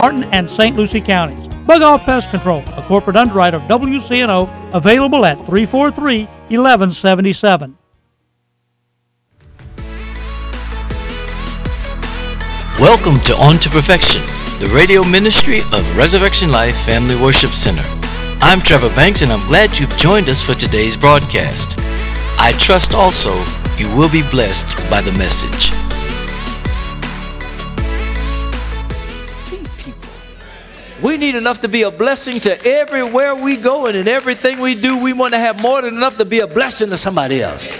Martin and St. Lucie counties. Bug Off Pest Control, a corporate underwriter of WCNO, available at 343-1177. Welcome to On to Perfection, the radio ministry of Resurrection Life Family Worship Center. I'm Trevor Banks, and I'm glad you've joined us for today's broadcast. I trust also you will be blessed by the message. We need enough to be a blessing to everywhere we go, and in everything we do, we want to have more than enough to be a blessing to somebody else.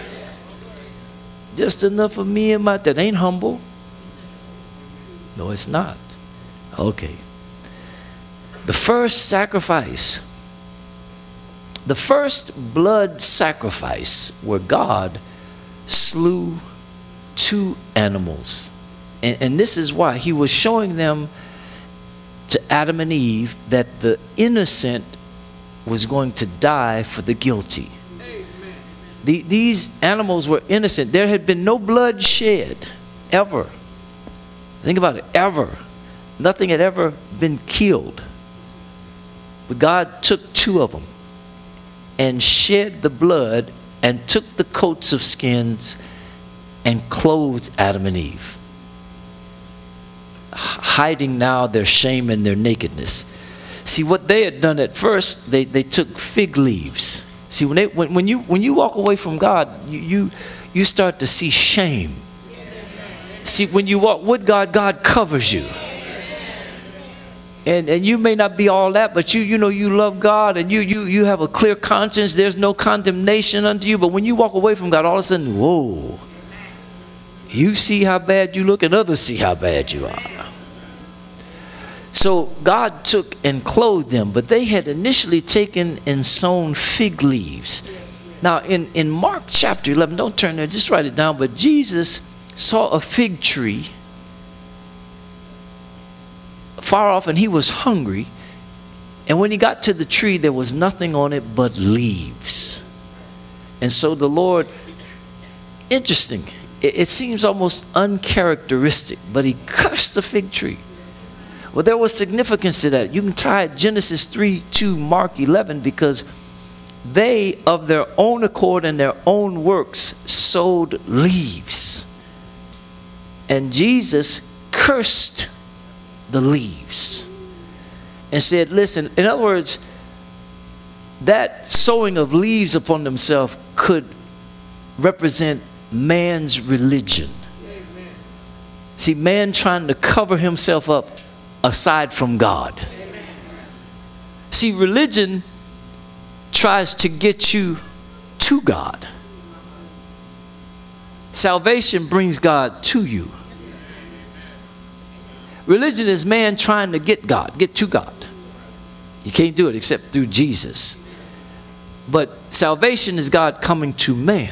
Just enough of me and that ain't humble. No, it's not. Okay. The first sacrifice, the first blood sacrifice where God slew two animals. And this is why he was showing them to Adam and Eve that the innocent was going to die for the guilty. These animals were innocent. There had been no blood shed, ever. Think about it, ever. Nothing had ever been killed. But God took two of them and shed the blood and took the coats of skins and clothed Adam and Eve, hiding now their shame and their nakedness. See, what they had done at first, they took fig leaves. See, when you walk away from God, you start to see shame. See, when you walk with God, God covers you. And you may not be all that, but you know you love God, and you have a clear conscience. There's no condemnation unto you. But when you walk away from God, all of a sudden, whoa, you see how bad you look, and others see how bad you are. So God took and clothed them, but they had initially taken and sewn fig leaves. Now in Mark chapter 11, don't turn there, just write it down, but Jesus saw a fig tree far off, and he was hungry. And when he got to the tree, there was nothing on it but leaves. And so the Lord, interesting, it seems almost uncharacteristic, but he cursed the fig tree. Well, there was significance to that. You can tie Genesis 3 to Mark 11, because they, of their own accord and their own works, sowed leaves. And Jesus cursed the leaves and said, listen, in other words, that sowing of leaves upon themselves could represent man's religion. Amen. See, man trying to cover himself up aside from God. Amen. See, religion tries to get you to God. Salvation brings God to you. Religion is man trying to get to God. You can't do it except through Jesus. But salvation is God coming to man.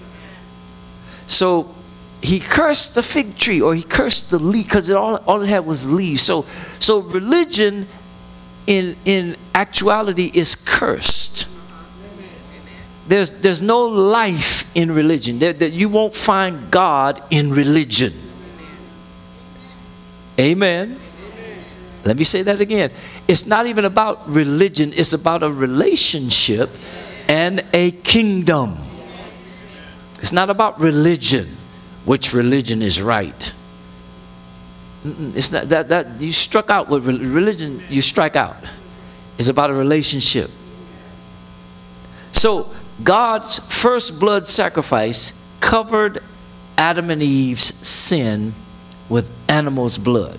So he cursed the fig tree, or he cursed the leaf, because all it had was leaves. So religion in actuality is cursed. There's no life in religion. You won't find God in religion. Amen. Let me say that again. It's not even about religion. It's about a relationship and a kingdom. It's not about religion, which religion is right. It's not that you struck out with religion. You strike out. It's about a relationship. So God's first blood sacrifice covered Adam and Eve's sin with animal's blood.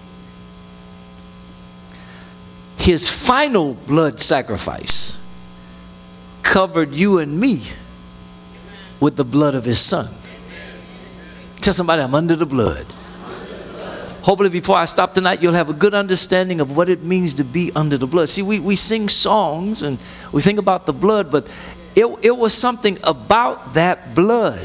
His final blood sacrifice covered you and me with the blood of his son. Tell somebody, I'm under the blood. Hopefully before I stop tonight, you'll have a good understanding of what it means to be under the blood. See, we sing songs and we think about the blood, but it was something about that blood.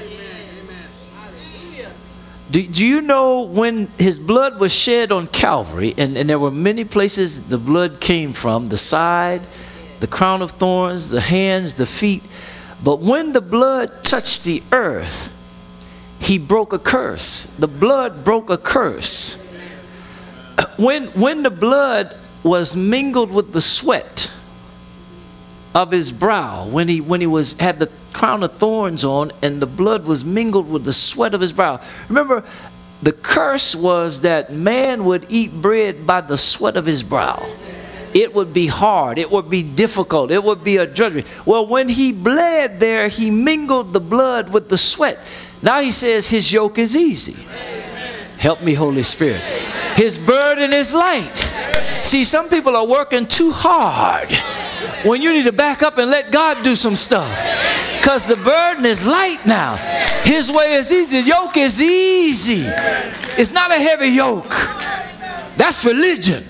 Do you know when his blood was shed on Calvary, and there were many places the blood came from, the side, the crown of thorns, the hands, the feet. But when the blood touched the earth, he broke a curse. The blood broke a curse. when the blood was mingled with the sweat of his brow, when he had the crown of thorns on, and the blood was mingled with the sweat of his brow. Remember, the curse was that man would eat bread by the sweat of his brow. It would be hard. It would be difficult. It would be a drudgery. Well, when he bled there, he mingled the blood with the sweat. Now he says his yoke is easy. Help me, Holy Spirit. His burden is light. See, some people are working too hard when you need to back up and let God do some stuff. Because the burden is light now. His way is easy. The yoke is easy. It's not a heavy yoke. That's religion.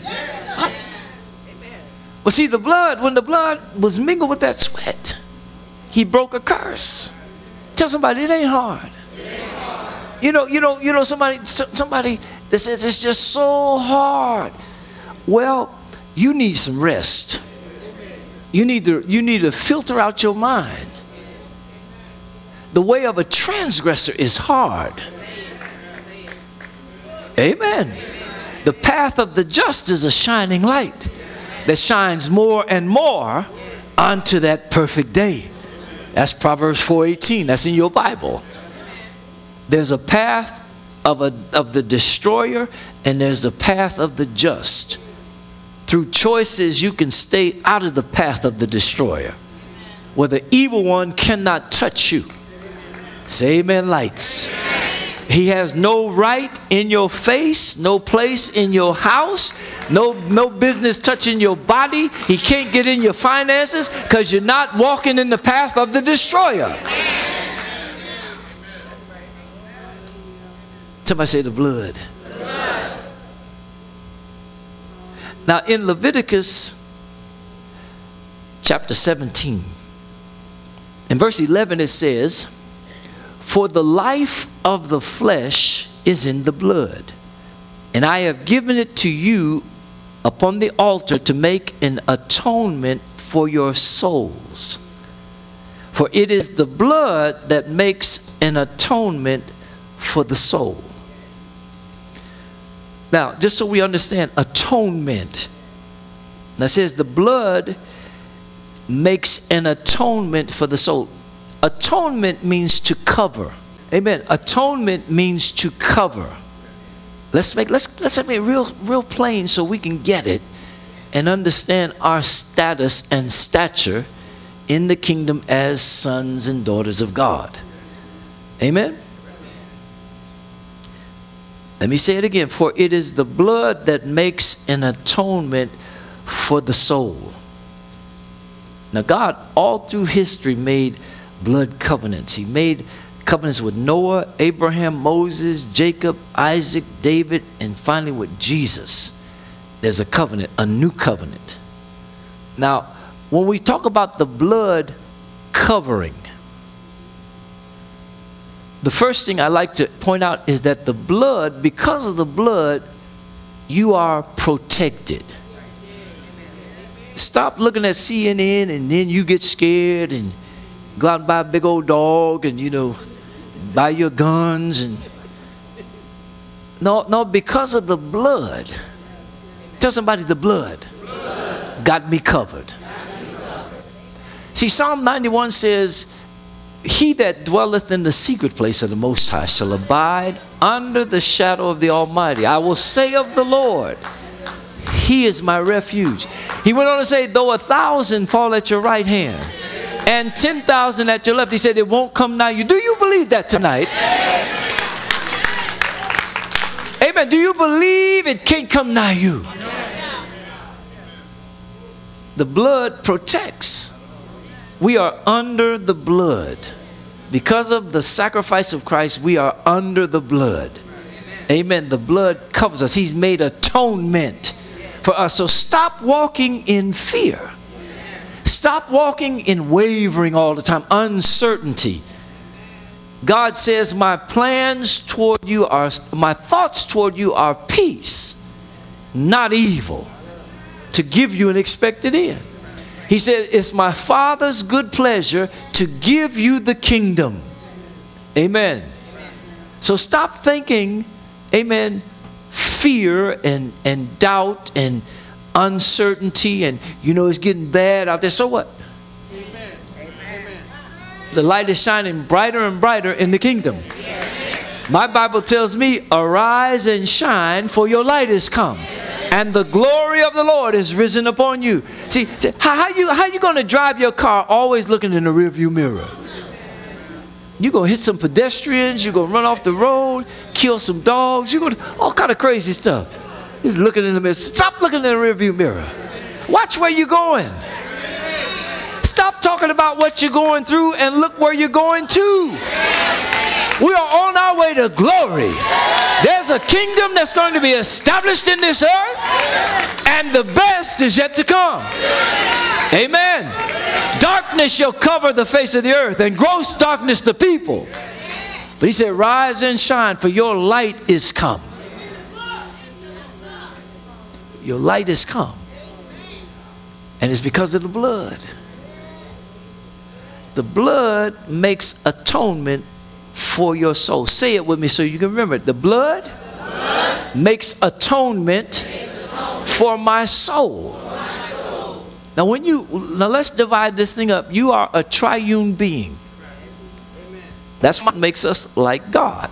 Well, see, the blood, when the blood was mingled with that sweat, he broke a curse. Tell somebody, it ain't hard. You know, somebody that says it's just so hard. Well, you need some rest. You need to filter out your mind. The way of a transgressor is hard. Amen. The path of the just is a shining light that shines more and more unto that perfect day. That's Proverbs 4:18. That's in your Bible. There's a path of the destroyer, and there's the path of the just. Through choices, you can stay out of the path of the destroyer, where the evil one cannot touch you. Say amen, lights. He has no right in your face, no place in your house, no business touching your body. He can't get in your finances because you're not walking in the path of the destroyer. Somebody say the blood. Now in Leviticus chapter 17, in verse 11 it says, "For the life of the flesh is in the blood, and I have given it to you upon the altar to make an atonement for your souls. For it is the blood that makes an atonement for the soul." Now, just so we understand, atonement. Now it says the blood makes an atonement for the soul. Atonement means to cover. Amen. Atonement means to cover. Let's make it real plain so we can get it and understand our status and stature in the kingdom as sons and daughters of God. Amen. Let me say it again. For it is the blood that makes an atonement for the soul. Now God, all through history, made blood covenants. He made covenants with Noah, Abraham, Moses, Jacob, Isaac, David, and finally with Jesus. There's a covenant, a new covenant. Now, when we talk about the blood covering, the first thing I like to point out is that the blood, because of the blood, you are protected. Stop looking at CNN and then you get scared and go out and buy a big old dog and, buy your guns. And no, because of the blood. Tell somebody the blood got me covered. See, Psalm 91 says, "He that dwelleth in the secret place of the Most High shall abide under the shadow of the Almighty. I will say of the Lord, He is my refuge." He went on to say, "Though 1,000 fall at your right hand and 10,000 at your left," he said, "it won't come nigh you." Do you believe that tonight? Amen. Do you believe it can't come nigh you? The blood protects. We are under the blood. Because of the sacrifice of Christ, we are under the blood. Amen. The blood covers us. He's made atonement for us. So stop walking in fear. Stop walking in wavering all the time, uncertainty. God says, my thoughts toward you are peace, not evil, to give you an expected end. He said, it's my Father's good pleasure to give you the kingdom. Amen. So stop thinking, amen, fear and doubt and uncertainty, and it's getting bad out there. So what? Amen. The light is shining brighter and brighter in the kingdom. My Bible tells me, arise and shine, for your light is come, and the glory of the Lord is risen upon you. See, how you going to drive your car always looking in the rearview mirror? You're going to hit some pedestrians, you're going to run off the road, kill some dogs, you're going to all kind of crazy stuff. Just looking in the mirror. Stop looking in the rearview mirror. Watch where you're going. Stop talking about what you're going through and look where you're going to. We are on our way to glory. There's a kingdom that's going to be established in this earth, and the best is yet to come. Amen. Darkness shall cover the face of the earth, and gross darkness the people. But he said, rise and shine, for your light is come. Your light is come. And it's because of the blood. The blood makes atonement for your soul. Say it with me so you can remember it. The blood makes atonement for my soul. Now let's divide this thing up. You are a triune being. That's what makes us like God.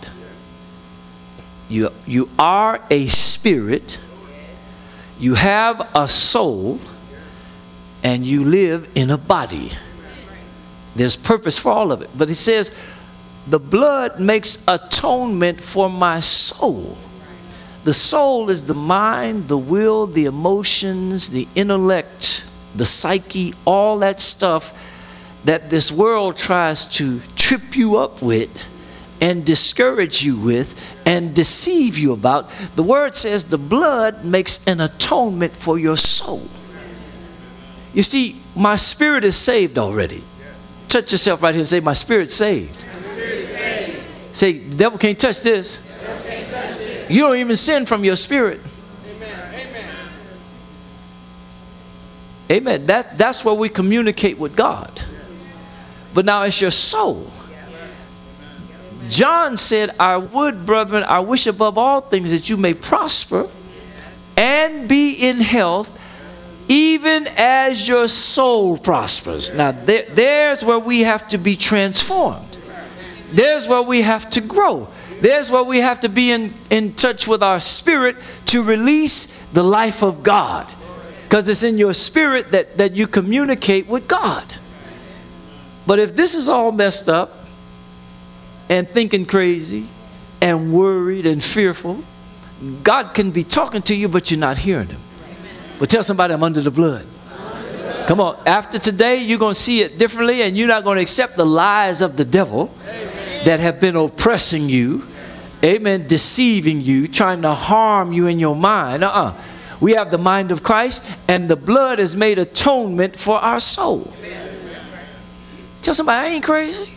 You are a spirit. You have a soul, and you live in a body. There's purpose for all of it. But it says, the blood makes atonement for my soul. The soul is the mind, the will, the emotions, the intellect, the psyche, all that stuff that this world tries to trip you up with and discourage you with and deceive you about. The word says the blood makes an atonement for your soul. You see, my spirit is saved already. Touch yourself right here and say, my spirit's saved. Say, the devil can't touch this. You don't even sin from your spirit. Amen. That's where we communicate with God. But now it's your soul. John said, I would, brethren, I wish above all things that you may prosper and be in health, even as your soul prospers. Now, there's where we have to be transformed. There's where we have to grow. There's where we have to be in touch with our spirit to release the life of God. Because it's in your spirit that you communicate with God. But if this is all messed up, and thinking crazy, and worried, and fearful, God can be talking to you, but you're not hearing him. But tell somebody, I'm under the blood. Come on, after today, you're going to see it differently, and you're not going to accept the lies of the devil that have been oppressing you, amen, deceiving you, trying to harm you in your mind. We have the mind of Christ, and the blood has made atonement for our soul. Tell somebody, I ain't crazy.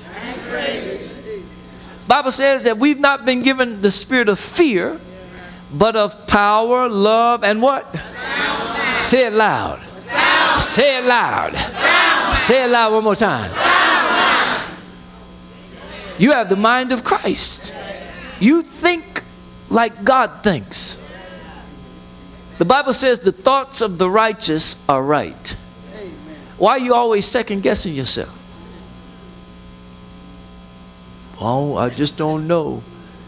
Bible says that we've not been given the spirit of fear, but of power, love, and what? Sound. Say it loud. Sound. Say it loud. Sound. Say it loud one more time. Sound. You have the mind of Christ. You think like God thinks. The Bible says the thoughts of the righteous are right. Why are you always second guessing yourself? Oh, I just don't know.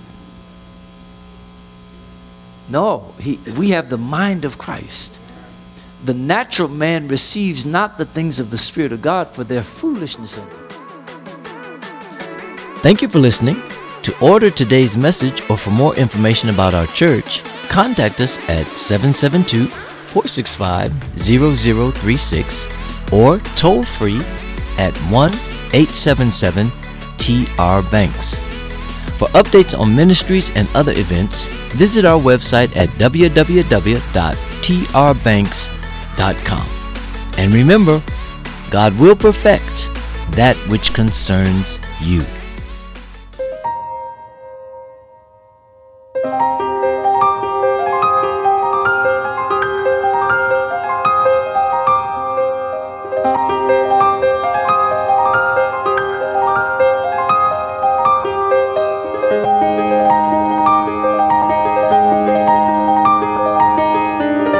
No, we have the mind of Christ. The natural man receives not the things of the Spirit of God, for their foolishness unto him. Thank you for listening. To order today's message or for more information about our church, contact us at 772-465-0036 or toll free at 1-877-TR Banks. For updates on ministries and other events, visit our website at www.trbanks.com. And remember, God will perfect that which concerns you.